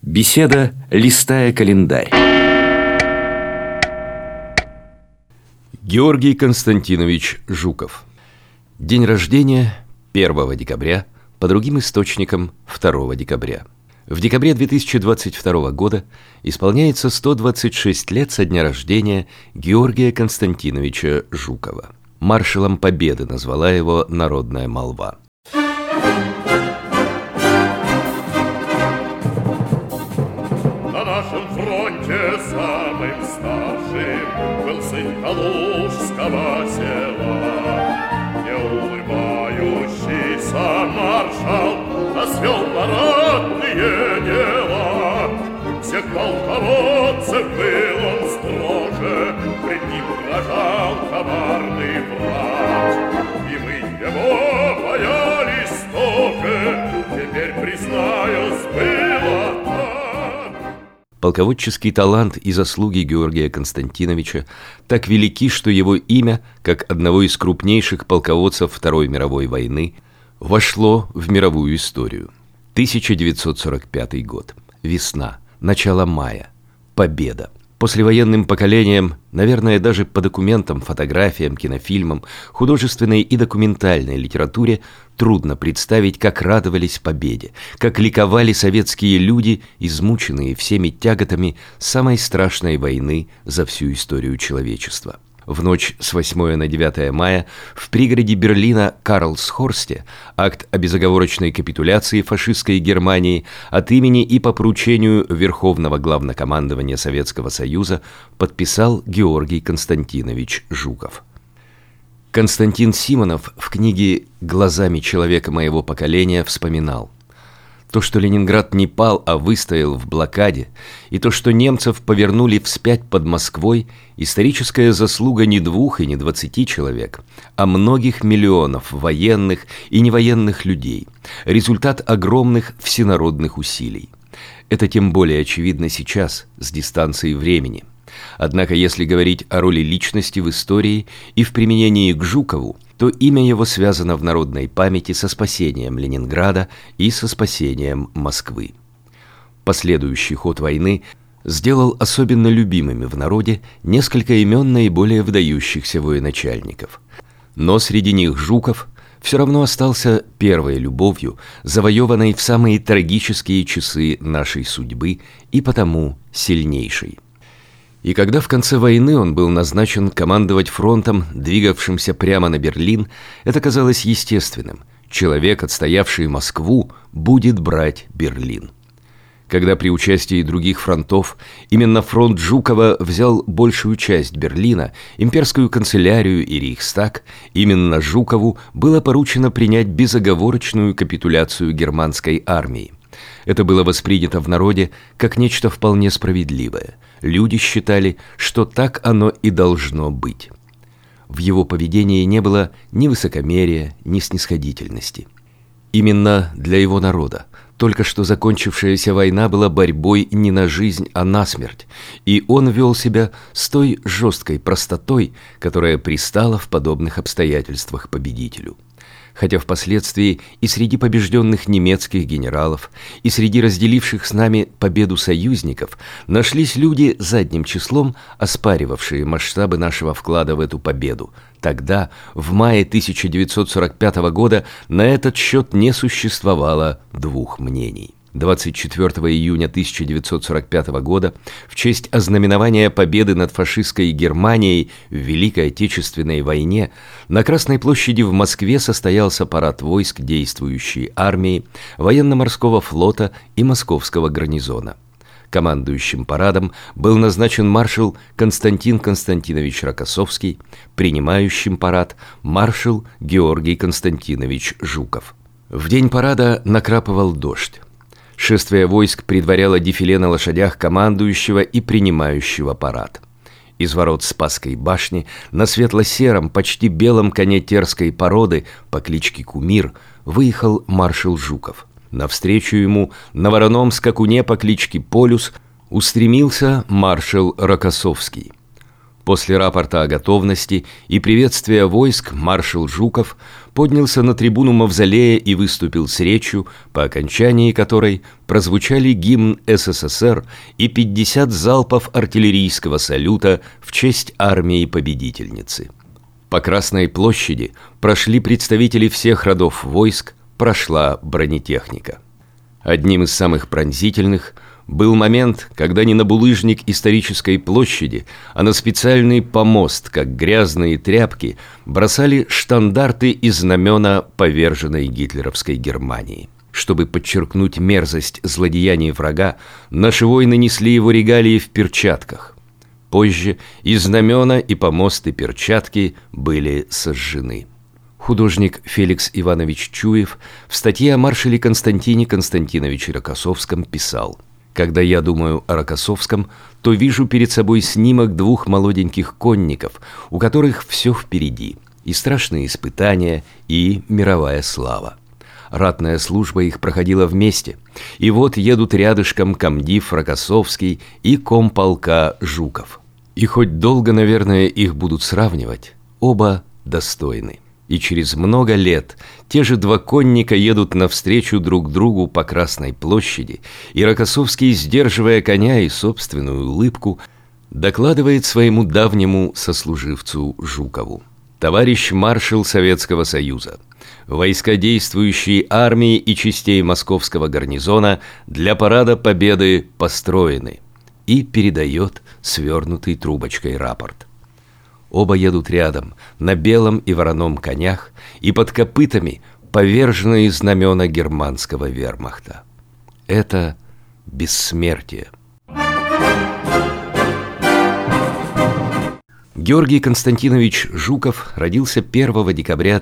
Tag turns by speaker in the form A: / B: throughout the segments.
A: Беседа, листая календарь. Георгий Константинович Жуков. День рождения 1 декабря, по другим источникам 2 декабря. В декабре 2022 года исполняется 126 лет со дня рождения Георгия Константиновича Жукова. Маршалом Победы назвала его народная молва.
B: На нашем фронте самым старшим был сын Калужского села. Не улыбающийся маршал свел парадные дела. Всех полководцев был он строже, пред ним дрожал коварный враг. И мы его боялись тоже, теперь, признаюсь, было так.
A: Полководческий талант и заслуги Георгия Константиновича так велики, что его имя, как одного из крупнейших полководцев Второй мировой войны, вошло в мировую историю. 1945 год. Весна. Начало мая. Победа. Послевоенным поколениям, наверное, даже по документам, фотографиям, кинофильмам, художественной и документальной литературе трудно представить, как радовались победе, как ликовали советские люди, измученные всеми тяготами самой страшной войны за всю историю человечества. В ночь с 8 на 9 мая в пригороде Берлина Карлсхорсте акт о безоговорочной капитуляции фашистской Германии от имени и по поручению Верховного Главнокомандования Советского Союза подписал Георгий Константинович Жуков. Константин Симонов в книге «Глазами человека моего поколения» вспоминал: то, что Ленинград не пал, а выстоял в блокаде, и то, что немцев повернули вспять под Москвой, историческая заслуга не 2 и не 20 человек, а многих миллионов военных и невоенных людей, результат огромных всенародных усилий. Это тем более очевидно сейчас, с дистанции времени. Однако, если говорить о роли личности в истории и в применении к Жукову, то имя его связано в народной памяти со спасением Ленинграда и со спасением Москвы. Последующий ход войны сделал особенно любимыми в народе несколько имен наиболее выдающихся военачальников. Но среди них Жуков все равно остался первой любовью, завоеванной в самые трагические часы нашей судьбы и потому сильнейшей. И когда в конце войны он был назначен командовать фронтом, двигавшимся прямо на Берлин, это казалось естественным. Человек, отстоявший Москву, будет брать Берлин. Когда при участии других фронтов именно фронт Жукова взял большую часть Берлина, имперскую канцелярию и Рейхстаг, именно Жукову было поручено принять безоговорочную капитуляцию германской армии. Это было воспринято в народе как нечто вполне справедливое. Люди считали, что так оно и должно быть. В его поведении не было ни высокомерия, ни снисходительности. Именно для его народа только что закончившаяся война была борьбой не на жизнь, а на смерть, и он вел себя с той жесткой простотой, которая пристала в подобных обстоятельствах победителю. Хотя впоследствии и среди побежденных немецких генералов, и среди разделивших с нами победу союзников нашлись люди задним числом, оспаривавшие масштабы нашего вклада в эту победу. Тогда, в мае 1945 года, на этот счет не существовало 2 мнений. 24 июня 1945 года в честь ознаменования победы над фашистской Германией в Великой Отечественной войне на Красной площади в Москве состоялся парад войск действующей армии, военно-морского флота и московского гарнизона. Командующим парадом был назначен маршал Константин Константинович Рокоссовский, принимающим парад маршал Георгий Константинович Жуков. В день парада накрапывал дождь. Шествие войск предваряло дефиле на лошадях командующего и принимающего парад. Из ворот Спасской башни на светло-сером, почти белом коне терской породы по кличке Кумир выехал маршал Жуков. Навстречу ему на вороном скакуне по кличке Полюс устремился маршал Рокоссовский. После рапорта о готовности и приветствия войск маршал Жуков поднялся на трибуну Мавзолея и выступил с речью, по окончании которой прозвучали гимн СССР и 50 залпов артиллерийского салюта в честь армии-победительницы. По Красной площади прошли представители всех родов войск, прошла бронетехника. Одним из самых пронзительных был момент, когда не на булыжник исторической площади, а на специальный помост, как грязные тряпки, бросали штандарты и знамена поверженной гитлеровской Германии. Чтобы подчеркнуть мерзость злодеяний врага, наши воины несли его регалии в перчатках. Позже и знамена, и помост, и перчатки были сожжены. Художник Феликс Иванович Чуев в статье о маршале Константине Константиновиче Рокоссовском писал: «Когда я думаю о Рокоссовском, то вижу перед собой снимок двух молоденьких конников, у которых все впереди, и страшные испытания, и мировая слава. Ратная служба их проходила вместе, и вот едут рядышком комдив Рокоссовский и комполка Жуков. И хоть долго, наверное, их будут сравнивать, оба достойны. И через много лет те же два конника едут навстречу друг другу по Красной площади, и Рокоссовский, сдерживая коня и собственную улыбку, докладывает своему давнему сослуживцу Жукову: «Товарищ маршал Советского Союза, войска действующей армии и частей московского гарнизона для парада Победы построены», и передает свернутый трубочкой рапорт. Оба едут рядом, на белом и вороном конях, и под копытами поверженные знамена германского вермахта. Это бессмертие. Георгий Константинович Жуков родился 1 декабря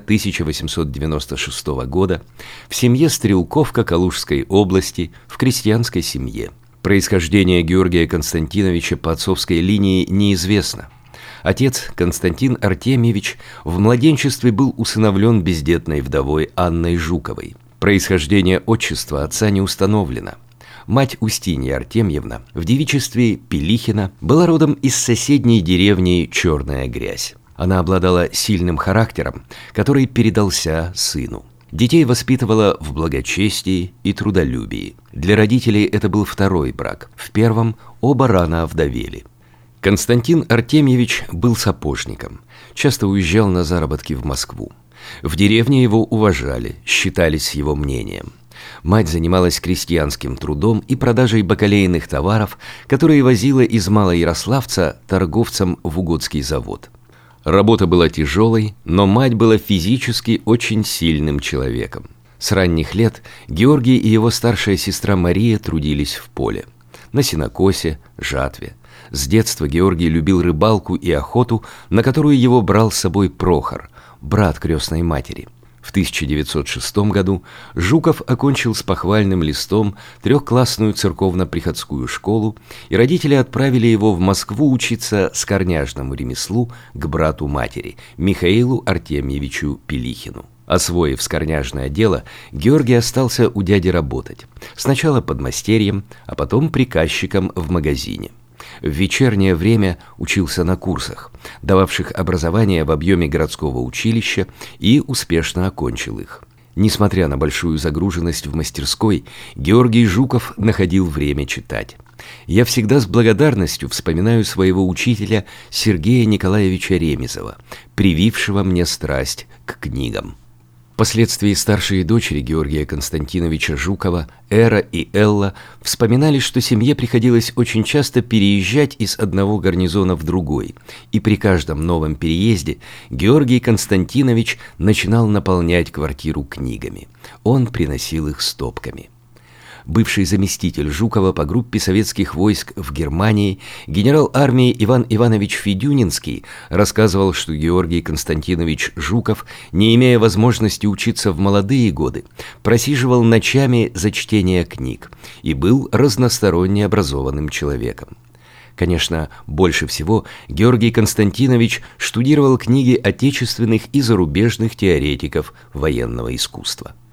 A: 1896 года в семье Стрелковка Калужской области, в крестьянской семье. Происхождение Георгия Константиновича по отцовской линии неизвестно. Отец, Константин Артемьевич, в младенчестве был усыновлен бездетной вдовой Анной Жуковой. Происхождение отчества отца не установлено. Мать Устинья Артемьевна, в девичестве Пилихина, была родом из соседней деревни Черная Грязь. Она обладала сильным характером, который передался сыну. Детей воспитывала в благочестии и трудолюбии. Для родителей это был второй брак. В первом оба рано овдовели. Константин Артемьевич был сапожником, часто уезжал на заработки в Москву. В деревне его уважали, считались его мнением. Мать занималась крестьянским трудом и продажей бакалейных товаров, которые возила из Малоярославца торговцам в Угодский завод. Работа была тяжелой, но мать была физически очень сильным человеком. С ранних лет Георгий и его старшая сестра Мария трудились в поле, на сенокосе, жатве. С детства Георгий любил рыбалку и охоту, на которую его брал с собой Прохор, брат крестной матери. В 1906 году Жуков окончил с похвальным листом 3-классную церковно-приходскую школу, и родители отправили его в Москву учиться скорняжному ремеслу к брату матери, Михаилу Артемьевичу Пилихину. Освоив скорняжное дело, Георгий остался у дяди работать. Сначала подмастерьем, а потом приказчиком в магазине. В вечернее время учился на курсах, дававших образование в объеме городского училища, и успешно окончил их. Несмотря на большую загруженность в мастерской, Георгий Жуков находил время читать. Я всегда с благодарностью вспоминаю своего учителя Сергея Николаевича Ремезова, привившего мне страсть к книгам. Впоследствии старшие дочери Георгия Константиновича Жукова, Эра и Элла, вспоминали, что семье приходилось очень часто переезжать из одного гарнизона в другой, и при каждом новом переезде Георгий Константинович начинал наполнять квартиру книгами. Он приносил их стопками. Бывший заместитель Жукова по группе советских войск в Германии, генерал армии Иван Иванович Федюнинский, рассказывал, что Георгий Константинович Жуков, не имея возможности учиться в молодые годы, просиживал ночами за чтение книг и был разносторонне образованным человеком. Конечно, больше всего Георгий Константинович штудировал книги отечественных и зарубежных теоретиков военного искусства.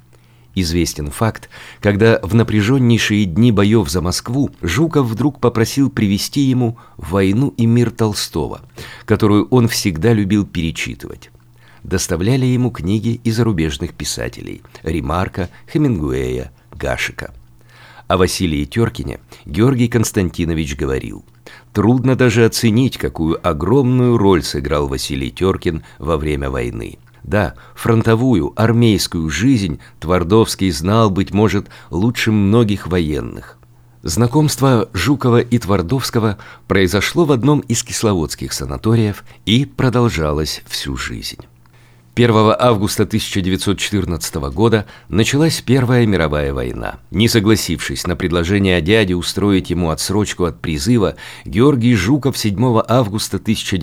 A: Известен факт, когда в напряженнейшие дни боев за Москву Жуков вдруг попросил привезти ему «Войну и мир» Толстого, которую он всегда любил перечитывать. Доставляли ему книги и зарубежных писателей – Ремарка, Хемингуэя, Гашека. О Василии Теркине Георгий Константинович говорил: «Трудно даже оценить, какую огромную роль сыграл Василий Теркин во время войны. Да, фронтовую, армейскую жизнь Твардовский знал, быть может, лучше многих военных». Знакомство Жукова и Твардовского произошло в одном из кисловодских санаториев и продолжалось всю жизнь. 1 августа 1914 года началась Первая мировая война. Не согласившись на предложение дяди устроить ему отсрочку от призыва, Георгий Жуков 7 августа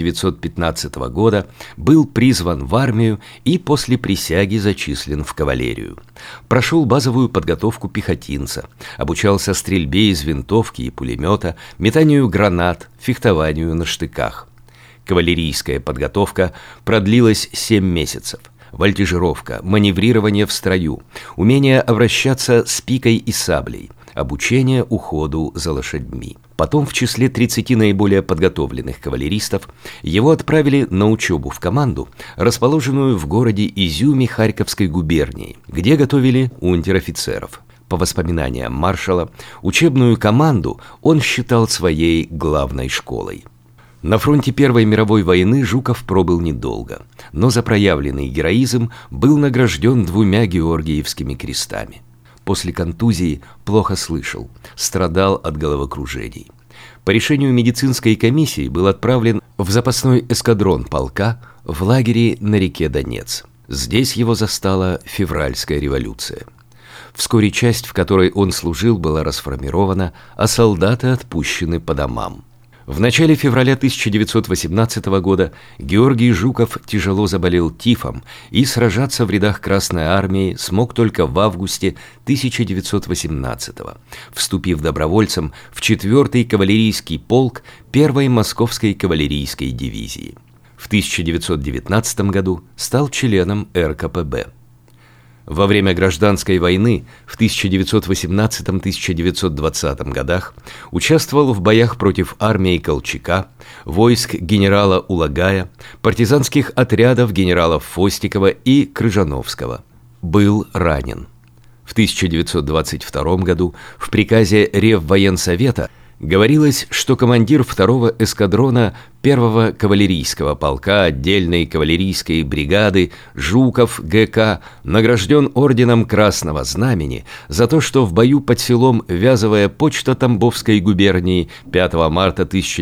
A: 1915 года был призван в армию и после присяги зачислен в кавалерию. Прошел базовую подготовку пехотинца, обучался стрельбе из винтовки и пулемета, метанию гранат, фехтованию на штыках. Кавалерийская подготовка продлилась 7 месяцев. Вольтижировка, маневрирование в строю, умение обращаться с пикой и саблей, обучение уходу за лошадьми. Потом в числе 30 наиболее подготовленных кавалеристов его отправили на учебу в команду, расположенную в городе Изюме Харьковской губернии, где готовили унтер-офицеров. По воспоминаниям маршала, учебную команду он считал своей главной школой. На фронте Первой мировой войны Жуков пробыл недолго, но за проявленный героизм был награжден 2 Георгиевскими крестами. После контузии плохо слышал, страдал от головокружений. По решению медицинской комиссии был отправлен в запасной эскадрон полка в лагере на реке Донец. Здесь его застала февральская революция. Вскоре часть, в которой он служил, была расформирована, а солдаты отпущены по домам. В начале февраля 1918 года Георгий Жуков тяжело заболел тифом и сражаться в рядах Красной Армии смог только в августе 1918 вступив добровольцем в 4-й кавалерийский полк 1-й Московской кавалерийской дивизии. В 1919 году стал членом РКПБ. Во время гражданской войны в 1918-1920 годах участвовал в боях против армии Колчака, войск генерала Улагая, партизанских отрядов генералов Фостикова и Крыжановского. Был ранен. В 1922 году в приказе Реввоенсовета говорилось, что командир 2-го эскадрона 1-го кавалерийского полка отдельной кавалерийской бригады Жуков ГК награжден орденом Красного Знамени за то, что в бою под селом Вязовая Почта Тамбовской губернии 5 марта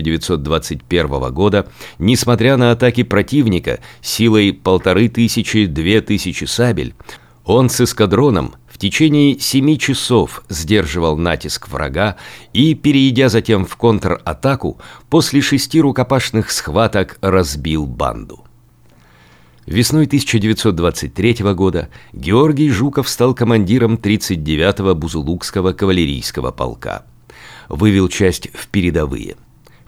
A: 1921 года, несмотря на атаки противника силой 1500–2000 сабель, он с эскадроном в течение 7 часов сдерживал натиск врага и, перейдя затем в контратаку, после 6 рукопашных схваток разбил банду. Весной 1923 года Георгий Жуков стал командиром 39-го Бузулукского кавалерийского полка. Вывел часть в передовые. В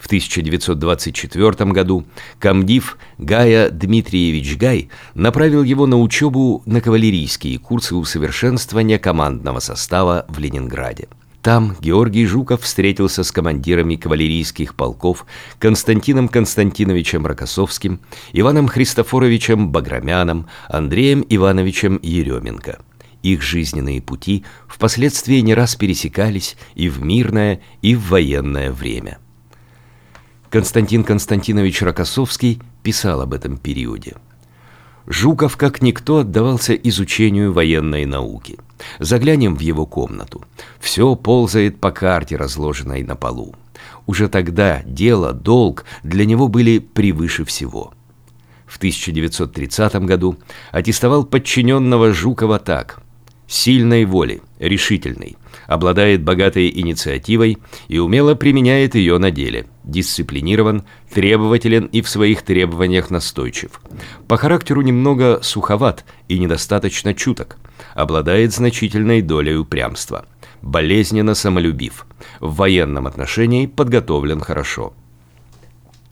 A: 1924 году комдив Гая Дмитриевич Гай направил его на учебу на кавалерийские курсы усовершенствования командного состава в Ленинграде. Там Георгий Жуков встретился с командирами кавалерийских полков Константином Константиновичем Рокоссовским, Иваном Христофоровичем Баграмяном, Андреем Ивановичем Еременко. Их жизненные пути впоследствии не раз пересекались и в мирное, и в военное время. Константин Константинович Рокоссовский писал об этом периоде. Жуков, как никто, отдавался изучению военной науки. Заглянем в его комнату. Все ползает по карте, разложенной на полу. Уже тогда дело, долг для него были превыше всего. В 1930 году аттестовал подчиненного Жукова так: сильной воли, решительный, обладает богатой инициативой и умело применяет ее на деле, дисциплинирован, требователен и в своих требованиях настойчив. По характеру немного суховат и недостаточно чуток, обладает значительной долей упрямства, болезненно самолюбив, в военном отношении подготовлен хорошо. В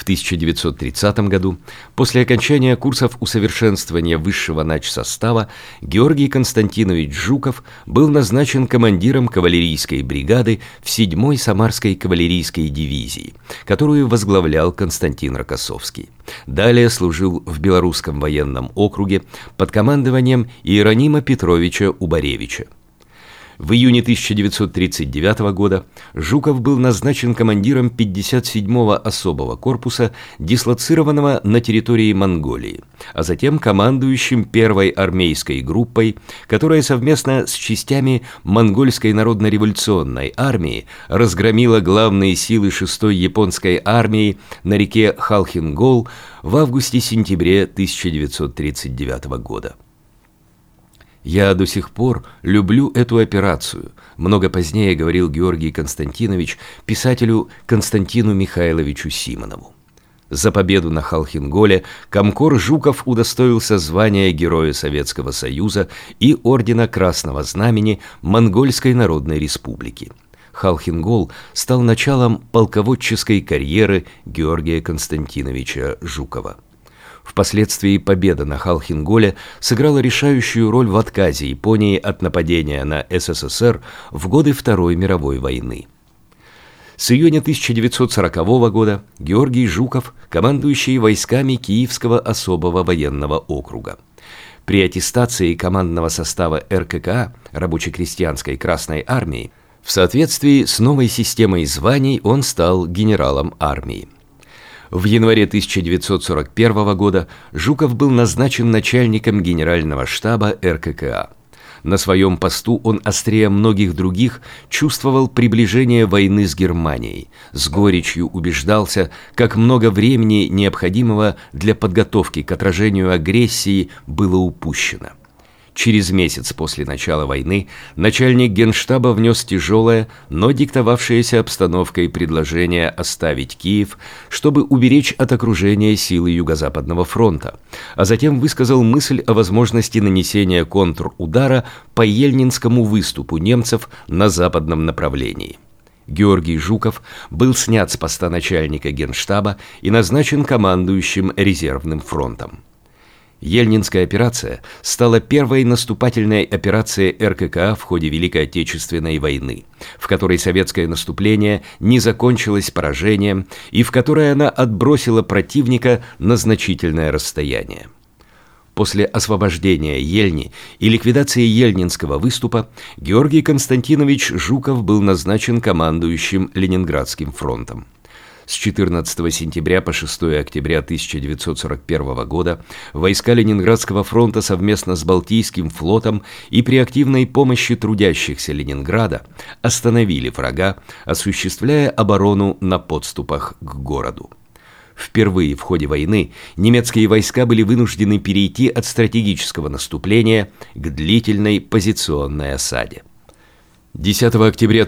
A: В 1930 году, после окончания курсов усовершенствования высшего начсостава, Георгий Константинович Жуков был назначен командиром кавалерийской бригады в 7-й Самарской кавалерийской дивизии, которую возглавлял Константин Рокоссовский. Далее служил в Белорусском военном округе под командованием Иеронима Петровича Убаревича. В июне 1939 года Жуков был назначен командиром 57-го особого корпуса, дислоцированного на территории Монголии, а затем командующим 1-й армейской группой, которая совместно с частями Монгольской народно-революционной армии разгромила главные силы 6-й японской армии на реке Халхин-Гол в августе-сентябре 1939 года. «Я до сих пор люблю эту операцию», много позднее говорил Георгий Константинович писателю Константину Михайловичу Симонову. За победу на Халхин-Голе комкор Жуков удостоился звания Героя Советского Союза и ордена Красного Знамени Монгольской Народной Республики. Халхин-Гол стал началом полководческой карьеры Георгия Константиновича Жукова. Впоследствии победа на Халхин-Голе сыграла решающую роль в отказе Японии от нападения на СССР в годы Второй мировой войны. С июня 1940 года Георгий Жуков, командующий войсками Киевского особого военного округа. При аттестации командного состава РККА, рабоче-крестьянской Красной армии, в соответствии с новой системой званий он стал генералом армии. В январе 1941 года Жуков был назначен начальником генерального штаба РККА. На своем посту он острее многих других чувствовал приближение войны с Германией, с горечью убеждался, как много времени, необходимого для подготовки к отражению агрессии, было упущено. Через месяц после начала войны начальник Генштаба внес тяжелое, но диктовавшееся обстановкой предложение оставить Киев, чтобы уберечь от окружения силы Юго-Западного фронта, а затем высказал мысль о возможности нанесения контрудара по Ельнинскому выступу немцев на западном направлении. Георгий Жуков был снят с поста начальника Генштаба и назначен командующим резервным фронтом. Ельнинская операция стала первой наступательной операцией РККА в ходе Великой Отечественной войны, в которой советское наступление не закончилось поражением и в которой она отбросила противника на значительное расстояние. После освобождения Ельни и ликвидации Ельнинского выступа Георгий Константинович Жуков был назначен командующим Ленинградским фронтом. С 14 сентября по 6 октября 1941 года войска Ленинградского фронта совместно с Балтийским флотом и при активной помощи трудящихся Ленинграда остановили врага, осуществляя оборону на подступах к городу. Впервые в ходе войны немецкие войска были вынуждены перейти от стратегического наступления к длительной позиционной осаде. 10 октября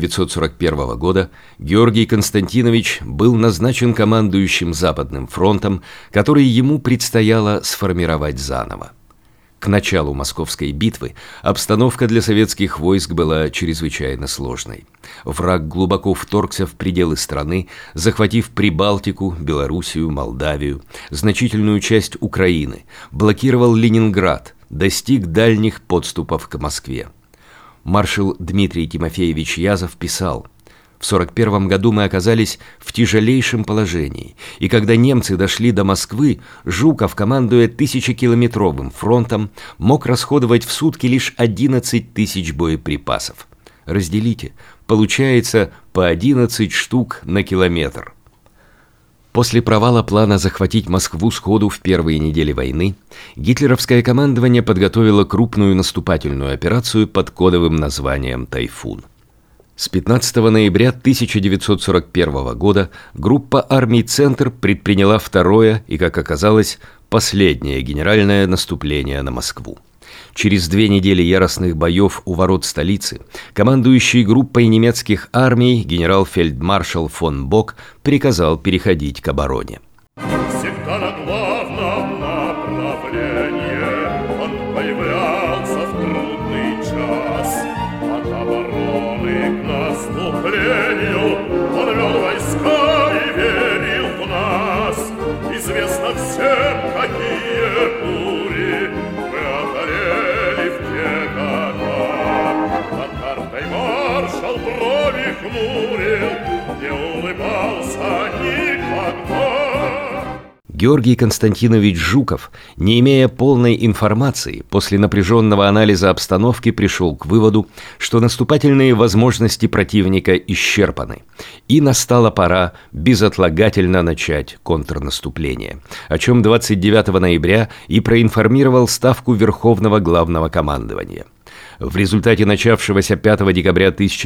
A: 1941 года Георгий Константинович был назначен командующим Западным фронтом, который ему предстояло сформировать заново. К началу Московской битвы обстановка для советских войск была чрезвычайно сложной. Враг глубоко вторгся в пределы страны, захватив Прибалтику, Белоруссию, Молдавию, значительную часть Украины, блокировал Ленинград, достиг дальних подступов к Москве. Маршал Дмитрий Тимофеевич Язов писал: «В 1941 году мы оказались в тяжелейшем положении, и когда немцы дошли до Москвы, Жуков, командуя 1000-километровым фронтом, мог расходовать в сутки лишь 11 тысяч боеприпасов. Разделите, получается по 11 штук на километр». После провала плана захватить Москву сходу в первые недели войны, гитлеровское командование подготовило крупную наступательную операцию под кодовым названием «Тайфун». С 15 ноября 1941 года группа армий «Центр» предприняла второе и, как оказалось, последнее генеральное наступление на Москву. Через 2 недели яростных боев у ворот столицы командующий группой немецких армий генерал-фельдмаршал фон Бок приказал переходить к обороне.
B: Всегда на главном направлении он появлялся в трудный час. От обороны к наступлению он вел войска и верил в нас. хмурил, не улыбался никогда.
A: Георгий Константинович Жуков, не имея полной информации, после напряженного анализа обстановки пришел к выводу, что наступательные возможности противника исчерпаны, и настала пора безотлагательно начать контрнаступление, о чем 29 ноября и проинформировал Ставку Верховного Главного Командования. В результате начавшегося 5 декабря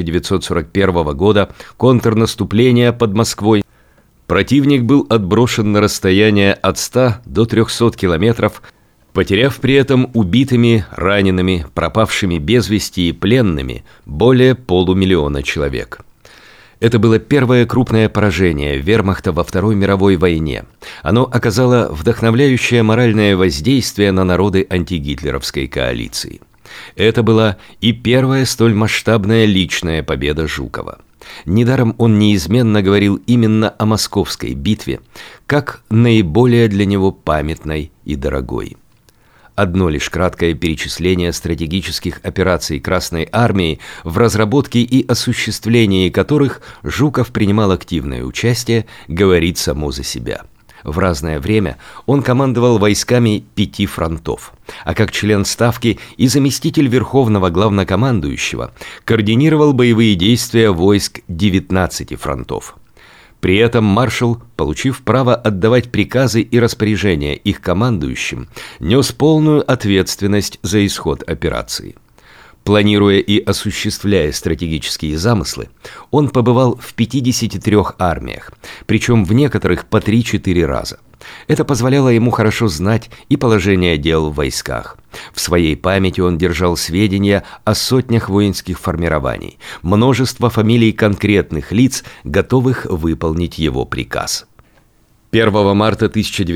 A: 1941 года контрнаступления под Москвой противник был отброшен на расстояние от 100 до 300 километров, потеряв при этом убитыми, ранеными, пропавшими без вести и пленными более 500 000 человек. Это было первое крупное поражение вермахта во Второй мировой войне. Оно оказало вдохновляющее моральное воздействие на народы антигитлеровской коалиции. Это была и первая столь масштабная личная победа Жукова. Недаром он неизменно говорил именно о Московской битве, как наиболее для него памятной и дорогой. Одно лишь краткое перечисление стратегических операций Красной Армии, в разработке и осуществлении которых Жуков принимал активное участие, говорит само за себя. В разное время он командовал войсками 5 фронтов, а как член Ставки и заместитель Верховного Главнокомандующего координировал боевые действия войск 19 фронтов. При этом маршал, получив право отдавать приказы и распоряжения их командующим, нес полную ответственность за исход операции. Планируя и осуществляя стратегические замыслы, он побывал в 53 армиях, причем в некоторых по 3-4 раза. Это позволяло ему хорошо знать и положение дел в войсках. В своей памяти он держал сведения о сотнях воинских формирований, множество фамилий конкретных лиц, готовых выполнить его приказ. 1 марта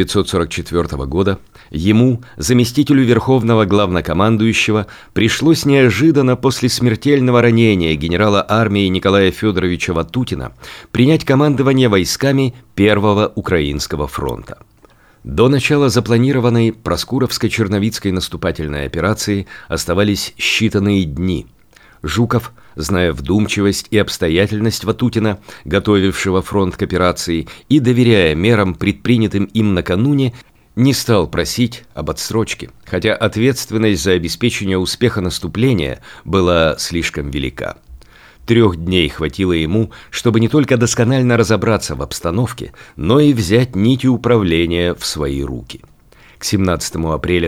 A: 1944 года ему, заместителю Верховного Главнокомандующего, пришлось неожиданно после смертельного ранения генерала армии Николая Федоровича Ватутина принять командование войсками Первого Украинского фронта. До начала запланированной Проскуровско-Черновицкой наступательной операции оставались считанные дни. Жуков, зная вдумчивость и обстоятельность Ватутина, готовившего фронт к операции, и доверяя мерам, предпринятым им накануне, не стал просить об отсрочке, хотя ответственность за обеспечение успеха наступления была слишком велика. 3 дней хватило ему, чтобы не только досконально разобраться в обстановке, но и взять нити управления в свои руки. К 17 апреля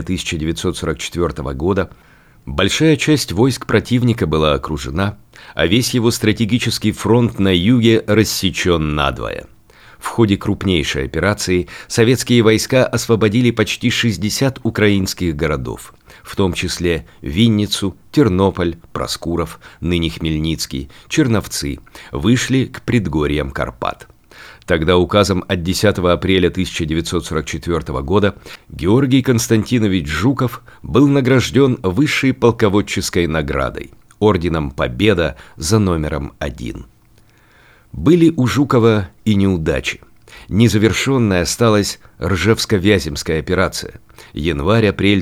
A: 1944 года большая часть войск противника была окружена, а весь его стратегический фронт на юге рассечен надвое. В ходе крупнейшей операции советские войска освободили почти 60 украинских городов, в том числе Винницу, Тернополь, Проскуров, ныне Хмельницкий, Черновцы, вышли к предгорьям Карпат. Тогда указом от 10 апреля 1944 года Георгий Константинович Жуков был награжден высшей полководческой наградой – орденом Победа за номером 1. Были у Жукова и неудачи. Незавершенной осталась Ржевско-Вяземская операция, январь-апрель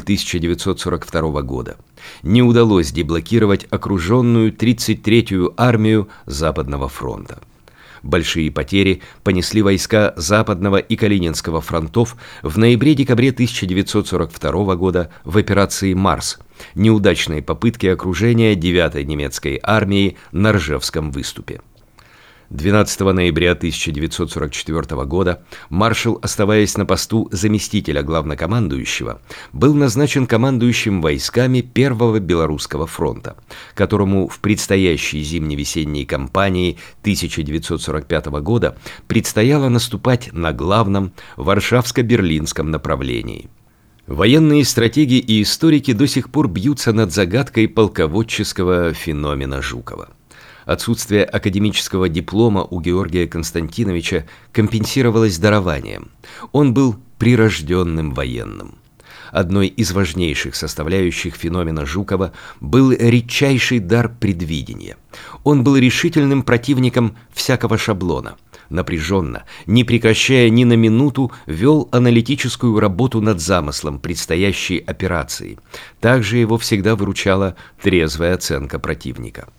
A: 1942 года. Не удалось деблокировать окруженную 33-ю армию Западного фронта. Большие потери понесли войска Западного и Калининского фронтов в ноябре-декабре 1942 года в операции «Марс», неудачной попытке окружения 9-й немецкой армии на Ржевском выступе. 12 ноября 1944 года маршал, оставаясь на посту заместителя главнокомандующего, был назначен командующим войсками Первого Белорусского фронта, которому в предстоящей зимне-весенней кампании 1945 года предстояло наступать на главном Варшавско-Берлинском направлении. Военные стратеги и историки до сих пор бьются над загадкой полководческого феномена Жукова. Отсутствие академического диплома у Георгия Константиновича компенсировалось дарованием. Он был прирожденным военным. Одной из важнейших составляющих феномена Жукова был редчайший дар предвидения. Он был решительным противником всякого шаблона. Напряженно, не прекращая ни на минуту, вел аналитическую работу над замыслом предстоящей операции. Также его всегда выручала трезвая оценка противника.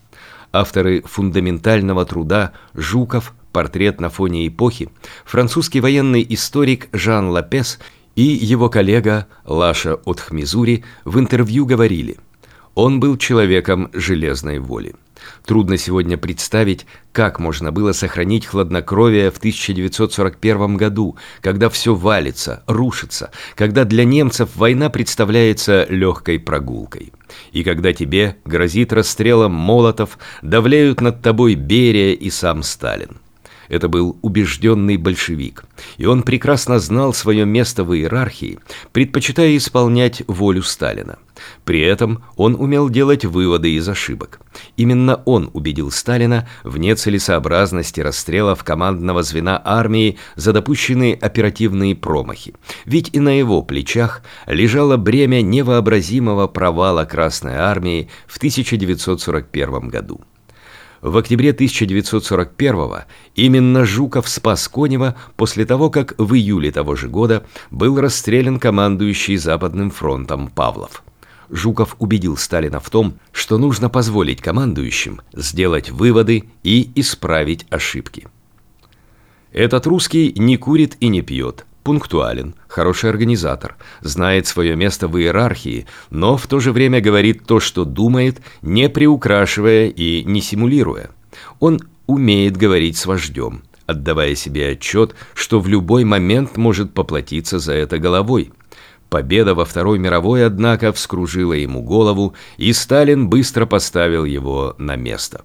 A: авторы фундаментального труда «Жуков. Портрет на фоне эпохи», французский военный историк Жан Лапес и его коллега Лаша Отхмизури в интервью говорили: «Он был человеком железной воли». Трудно сегодня представить, как можно было сохранить хладнокровие в 1941 году, когда все валится, рушится, когда для немцев война представляется легкой прогулкой. И когда тебе грозит расстрелом Молотов, давляют над тобой Берия и сам Сталин. Это был убежденный большевик, и он прекрасно знал свое место в иерархии, предпочитая исполнять волю Сталина. При этом он умел делать выводы из ошибок. Именно он убедил Сталина в нецелесообразности расстрелов командного звена армии за допущенные оперативные промахи, ведь и на его плечах лежало бремя невообразимого провала Красной армии в 1941 году. В октябре 1941-го именно Жуков спас Конева после того, как в июле того же года был расстрелян командующий Западным фронтом Павлов. Жуков убедил Сталина в том, что нужно позволить командующим сделать выводы и исправить ошибки. Этот русский не курит и не пьет, пунктуален, хороший организатор, знает свое место в иерархии, но в то же время говорит то, что думает, не приукрашивая и не симулируя. Он умеет говорить с вождем, отдавая себе отчет, что в любой момент может поплатиться за это головой. Победа во Второй мировой, однако, вскружила ему голову, и Сталин быстро поставил его на место.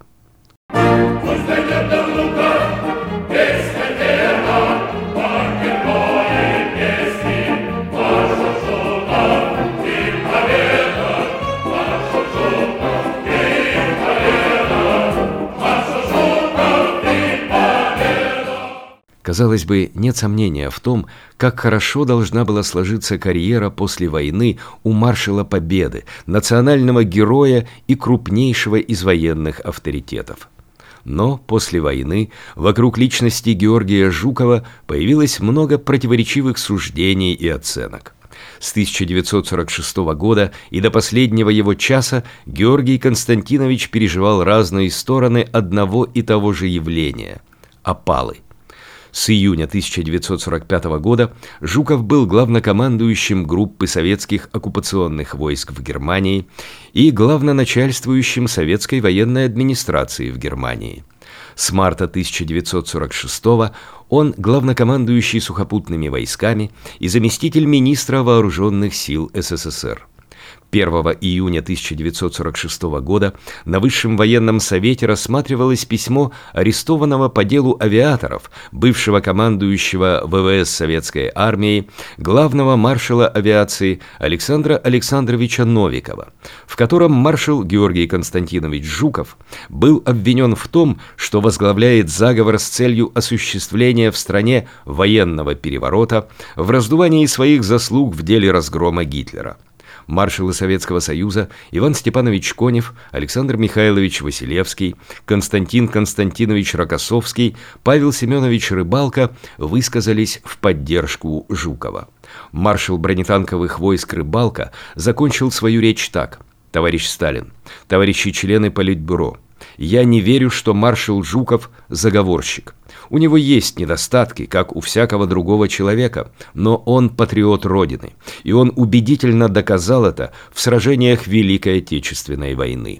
A: Казалось бы, нет сомнения в том, как хорошо должна была сложиться карьера после войны у маршала Победы, национального героя и крупнейшего из военных авторитетов. Но после войны вокруг личности Георгия Жукова появилось много противоречивых суждений и оценок. С 1946 года и до последнего его часа Георгий Константинович переживал разные стороны одного и того же явления – опалы. С июня 1945 года Жуков был главнокомандующим группы советских оккупационных войск в Германии и главноначальствующим советской военной администрации в Германии. С марта 1946 он главнокомандующий сухопутными войсками и заместитель министра вооруженных сил СССР. 1 июня 1946 года на Высшем военном совете рассматривалось письмо арестованного по делу авиаторов, бывшего командующего ВВС Советской армии, главного маршала авиации Александра Александровича Новикова, в котором маршал Георгий Константинович Жуков был обвинен в том, что возглавляет заговор с целью осуществления в стране военного переворота в раздувании своих заслуг в деле разгрома Гитлера. Маршалы Советского Союза Иван Степанович Конев, Александр Михайлович Василевский, Константин Константинович Рокоссовский, Павел Семенович Рыбалко высказались в поддержку Жукова. Маршал бронетанковых войск Рыбалко закончил свою речь так: «Товарищ Сталин, товарищи члены Политбюро, я не верю, что маршал Жуков – заговорщик. У него есть недостатки, как у всякого другого человека, но он патриот Родины, и он убедительно доказал это в сражениях Великой Отечественной войны».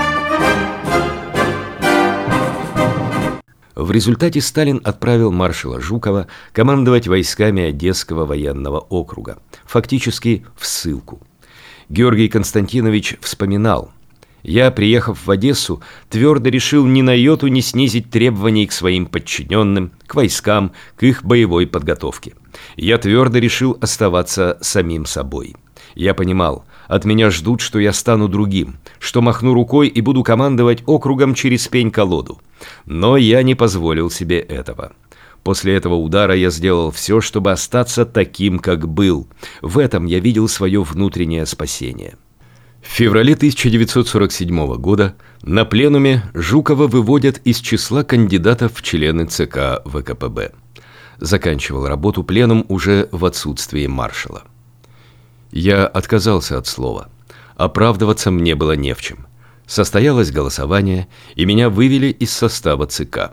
A: В результате Сталин отправил маршала Жукова командовать войсками Одесского военного округа, фактически в ссылку. Георгий Константинович вспоминал: «Я, приехав в Одессу, твердо решил ни на йоту не снизить требований к своим подчиненным, к войскам, к их боевой подготовке. Я твердо решил оставаться самим собой. Я понимал, от меня ждут, что я стану другим, что махну рукой и буду командовать округом через пень-колоду. Но я не позволил себе этого. После этого удара я сделал все, чтобы остаться таким, как был. В этом я видел свое внутреннее спасение». В феврале 1947 года на пленуме Жукова выводят из числа кандидатов в члены ЦК ВКПБ. Заканчивал работу пленум уже в отсутствии маршала. «Я отказался от слова. Оправдываться мне было не в чем. Состоялось голосование, и меня вывели из состава ЦК.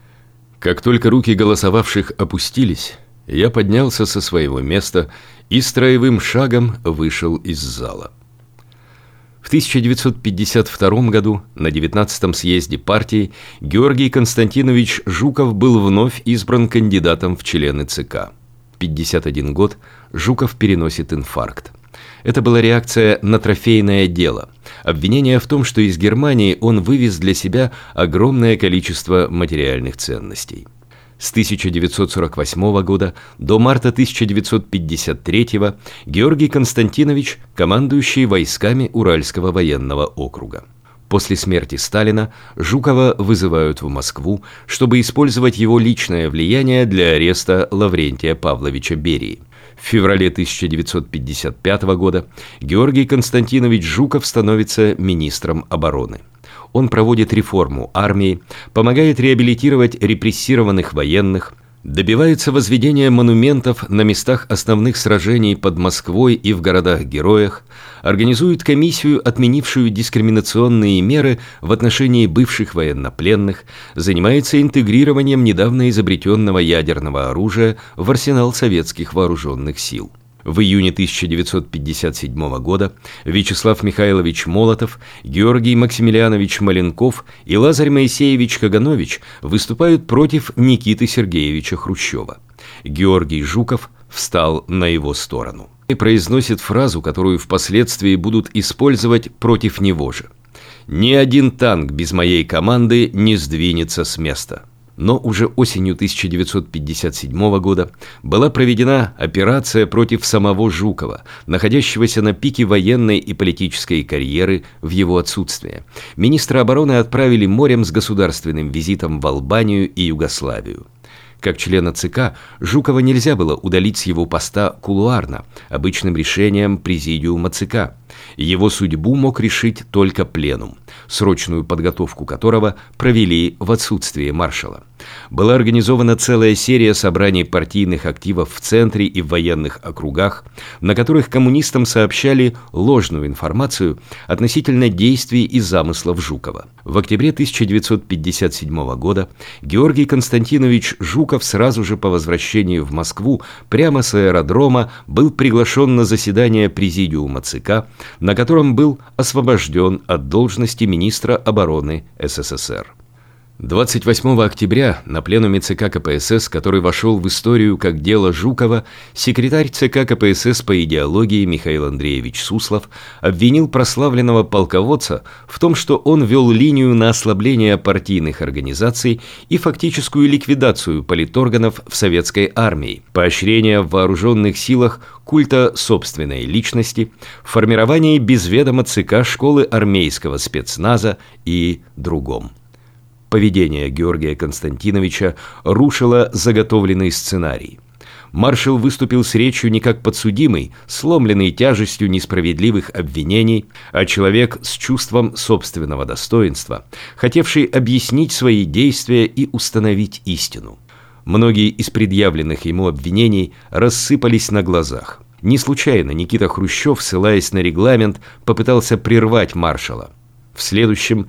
A: Как только руки голосовавших опустились, я поднялся со своего места и строевым шагом вышел из зала. В 1952 году на 19-м съезде партии Георгий Константинович Жуков был вновь избран кандидатом в члены ЦК. В 51 год Жуков переносит инфаркт. Это была реакция на трофейное дело. Обвинение в том, что из Германии он вывез для себя огромное количество материальных ценностей. С 1948 года до марта 1953 Георгий Константинович – командующий войсками Уральского военного округа. После смерти Сталина Жукова вызывают в Москву, чтобы использовать его личное влияние для ареста Лаврентия Павловича Берии. В феврале 1955 года Георгий Константинович Жуков становится министром обороны. Он проводит реформу армии, помогает реабилитировать репрессированных военных, добивается возведения монументов на местах основных сражений под Москвой и в городах-героях, организует комиссию, отменившую дискриминационные меры в отношении бывших военнопленных, занимается интегрированием недавно изобретенного ядерного оружия в арсенал советских вооруженных сил. В июне 1957 года Вячеслав Михайлович Молотов, Георгий Максимилианович Маленков и Лазарь Моисеевич Каганович выступают против Никиты Сергеевича Хрущева. Георгий Жуков встал на его сторону и произносит фразу, которую впоследствии будут использовать против него же: «Ни один танк без моей команды не сдвинется с места». Но уже осенью 1957 года была проведена операция против самого Жукова, находящегося на пике военной и политической карьеры в его отсутствие. Министра обороны отправили морем с государственным визитом в Албанию и Югославию. Как члена ЦК Жукова нельзя было удалить с его поста кулуарно, обычным решением президиума ЦК. Его судьбу мог решить только пленум, срочную подготовку которого провели в отсутствие маршала. Была организована целая серия собраний партийных активов в центре и в военных округах, на которых коммунистам сообщали ложную информацию относительно действий и замыслов Жукова. В октябре 1957 года Георгий Константинович Жуков сразу же по возвращении в Москву прямо с аэродрома был приглашен на заседание президиума ЦК, на котором был освобожден от должности министра обороны СССР. 28 октября на пленуме ЦК КПСС, который вошел в историю как дело Жукова, секретарь ЦК КПСС по идеологии Михаил Андреевич Суслов обвинил прославленного полководца в том, что он вел линию на ослабление партийных организаций и фактическую ликвидацию политорганов в советской армии, поощрение в вооруженных силах культа собственной личности, формирование без ведома ЦК школы армейского спецназа и другом. Поведение Георгия Константиновича рушило заготовленный сценарий. Маршал выступил с речью не как подсудимый, сломленный тяжестью несправедливых обвинений, а человек с чувством собственного достоинства, хотевший объяснить свои действия и установить истину. Многие из предъявленных ему обвинений рассыпались на глазах. Не случайно Никита Хрущев, ссылаясь на регламент, попытался прервать маршала. В следующем,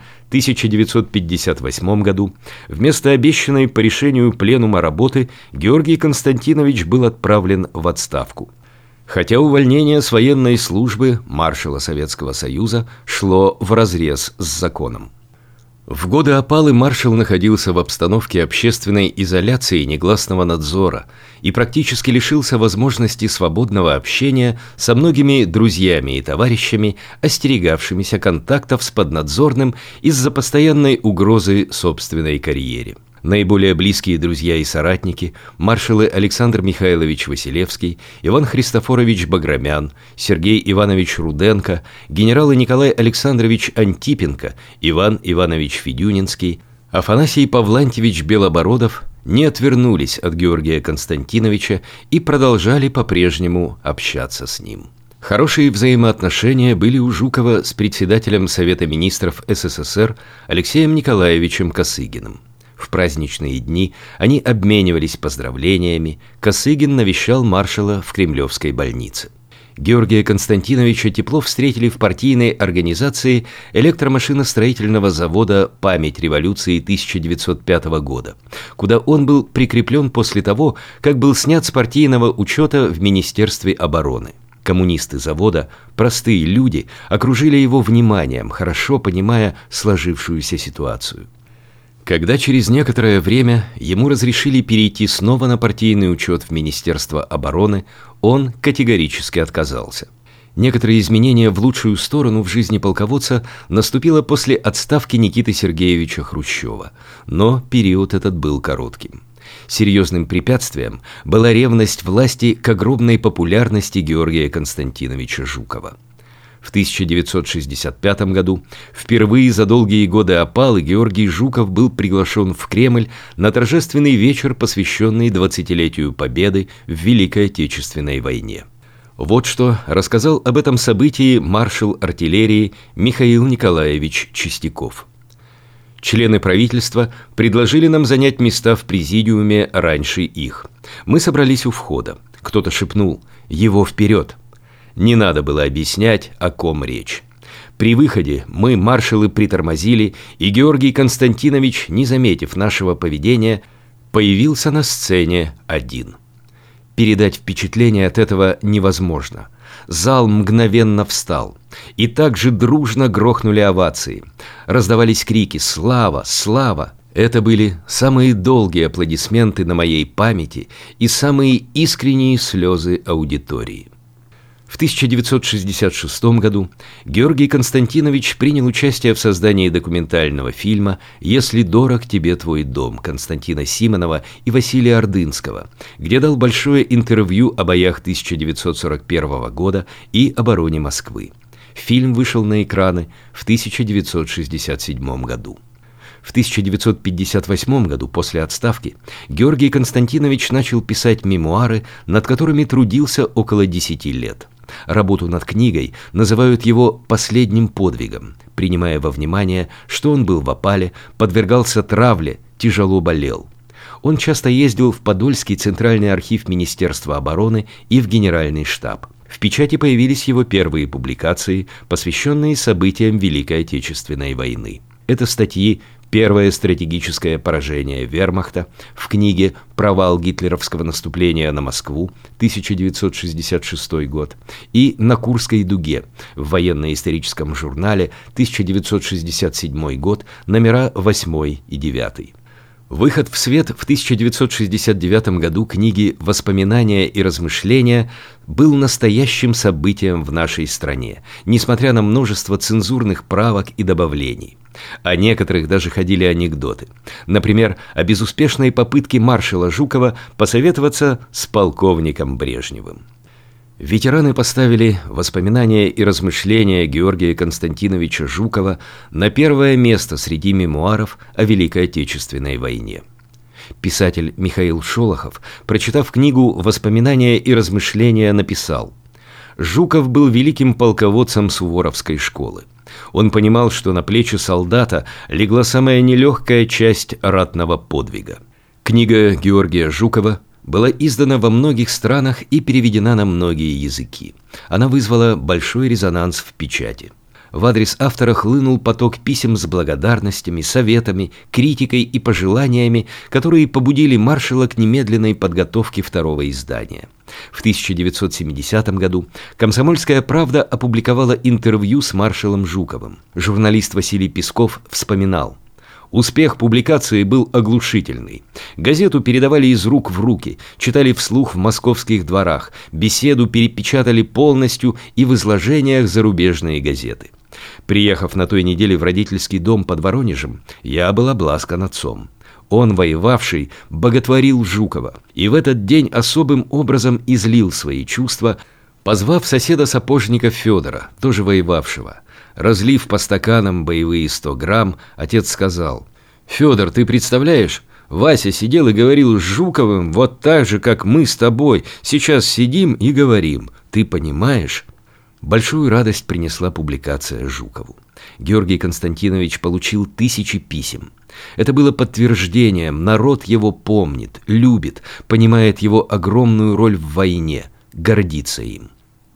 A: 1958 году, вместо обещанной по решению пленума работы, Георгий Константинович был отправлен в отставку. Хотя увольнение с военной службы маршала Советского Союза шло вразрез с законом. В годы опалы маршал находился в обстановке общественной изоляции и негласного надзора и практически лишился возможности свободного общения со многими друзьями и товарищами, остерегавшимися контактов с поднадзорным из-за постоянной угрозы собственной карьере. Наиболее близкие друзья и соратники – маршалы Александр Михайлович Василевский, Иван Христофорович Баграмян, Сергей Иванович Руденко, генералы Николай Александрович Антипенко, Иван Иванович Федюнинский, Афанасий Павлантьевич Белобородов – не отвернулись от Георгия Константиновича и продолжали по-прежнему общаться с ним. Хорошие взаимоотношения были у Жукова с председателем Совета министров СССР Алексеем Николаевичем Косыгиным. В праздничные дни они обменивались поздравлениями, Косыгин навещал маршала в Кремлевской больнице. Георгия Константиновича тепло встретили в партийной организации электромашиностроительного завода «Память революции» 1905 года, куда он был прикреплен после того, как был снят с партийного учета в Министерстве обороны. Коммунисты завода, простые люди, окружили его вниманием, хорошо понимая сложившуюся ситуацию. Когда через некоторое время ему разрешили перейти снова на партийный учет в Министерство обороны, он категорически отказался. Некоторые изменения в лучшую сторону в жизни полководца наступило после отставки Никиты Сергеевича Хрущева, но период этот был коротким. Серьезным препятствием была ревность власти к огромной популярности Георгия Константиновича Жукова. В 1965 году, впервые за долгие годы опалы, Георгий Жуков был приглашен в Кремль на торжественный вечер, посвященный 20-летию Победы в Великой Отечественной войне. Вот что рассказал об этом событии маршал артиллерии Михаил Николаевич Чистяков. Члены правительства предложили нам занять места в президиуме раньше их. Мы собрались у входа. Кто-то шепнул: «Его вперед!» Не надо было объяснять, о ком речь. При выходе мы, маршалы, притормозили, и Георгий Константинович, не заметив нашего поведения, появился на сцене один. Передать впечатление от этого невозможно. Зал мгновенно встал, и также дружно грохнули овации. Раздавались крики «Слава! Слава!». Это были самые долгие аплодисменты на моей памяти и самые искренние слезы аудитории. В 1966 году Георгий Константинович принял участие в создании документального фильма «Если дорог тебе твой дом» Константина Симонова и Василия Ордынского, где дал большое интервью о боях 1941 года и обороне Москвы. Фильм вышел на экраны в 1967 году. В 1958 году, после отставки, Георгий Константинович начал писать мемуары, над которыми трудился около 10 лет. Работу над книгой называют его «последним подвигом», принимая во внимание, что он был в опале, подвергался травле, тяжело болел. Он часто ездил в Подольский центральный архив Министерства обороны и в Генеральный штаб. В печати появились его первые публикации, посвященные событиям Великой Отечественной войны. Это статьи «Первое стратегическое поражение вермахта» в книге «Провал гитлеровского наступления на Москву» 1966 год и «На Курской дуге» в военно-историческом журнале 1967 год, номера 8 и 9. Выход в свет в 1969 году книги «Воспоминания и размышления» был настоящим событием в нашей стране, несмотря на множество цензурных правок и добавлений. О некоторых даже ходили анекдоты. Например, о безуспешной попытке маршала Жукова посоветоваться с полковником Брежневым. Ветераны поставили «Воспоминания и размышления» Георгия Константиновича Жукова на первое место среди мемуаров о Великой Отечественной войне. Писатель Михаил Шолохов, прочитав книгу «Воспоминания и размышления», написал: «Жуков был великим полководцем суворовской школы. Он понимал, что на плечи солдата легла самая нелегкая часть ратного подвига». Книга Георгия Жукова была издана во многих странах и переведена на многие языки. Она вызвала большой резонанс в печати. В адрес автора хлынул поток писем с благодарностями, советами, критикой и пожеланиями, которые побудили маршала к немедленной подготовке второго издания. В 1970 году «Комсомольская правда» опубликовала интервью с маршалом Жуковым. Журналист Василий Песков вспоминал: «Успех публикации был оглушительный. Газету передавали из рук в руки, читали вслух в московских дворах, беседу перепечатали полностью и в изложениях зарубежные газеты. Приехав на той неделе в родительский дом под Воронежем, я был обласкан отцом. Он, воевавший, боготворил Жукова, и в этот день особым образом излил свои чувства, позвав соседа-сапожника Федора, тоже воевавшего. Разлив по стаканам боевые 100 грамм, отец сказал: «Федор, ты представляешь, Вася сидел и говорил с Жуковым вот так же, как мы с тобой сейчас сидим и говорим. Ты понимаешь?» Большую радость принесла публикация Жукову. Георгий Константинович получил тысячи писем. Это было подтверждением: народ его помнит, любит, понимает его огромную роль в войне, гордится им.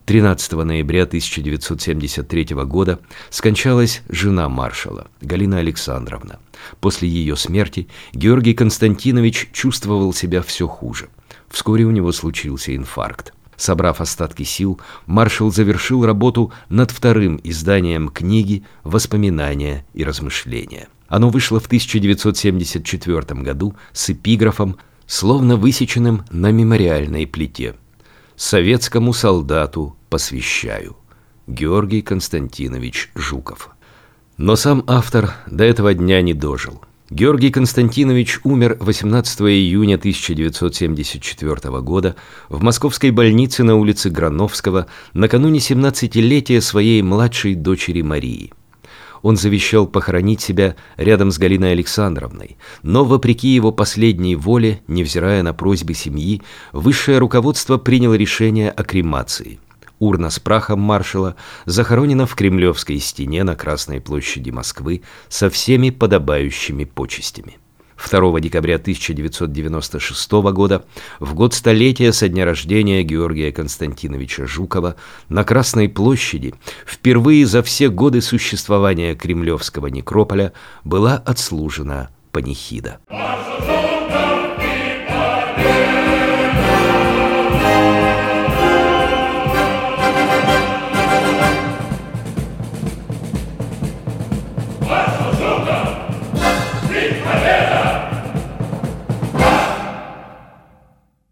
A: 13 ноября 1973 года скончалась жена маршала, Галина Александровна. После ее смерти Георгий Константинович чувствовал себя все хуже. Вскоре у него случился инфаркт. Собрав остатки сил, маршал завершил работу над вторым изданием книги «Воспоминания и размышления». Оно вышло в 1974 году с эпиграфом, словно высеченным на мемориальной плите: «Советскому солдату посвящаю. Георгий Константинович Жуков». Но сам автор до этого дня не дожил. Георгий Константинович умер 18 июня 1974 года в московской больнице на улице Грановского накануне 17-летия своей младшей дочери Марии. Он завещал похоронить себя рядом с Галиной Александровной, но, вопреки его последней воле, невзирая на просьбы семьи, высшее руководство приняло решение о кремации. Урна с прахом маршала захоронена в Кремлевской стене на Красной площади Москвы со всеми подобающими почестями. 2 декабря 1996 года, в год столетия со дня рождения Георгия Константиновича Жукова, на Красной площади впервые за все годы существования Кремлевского некрополя была отслужена панихида.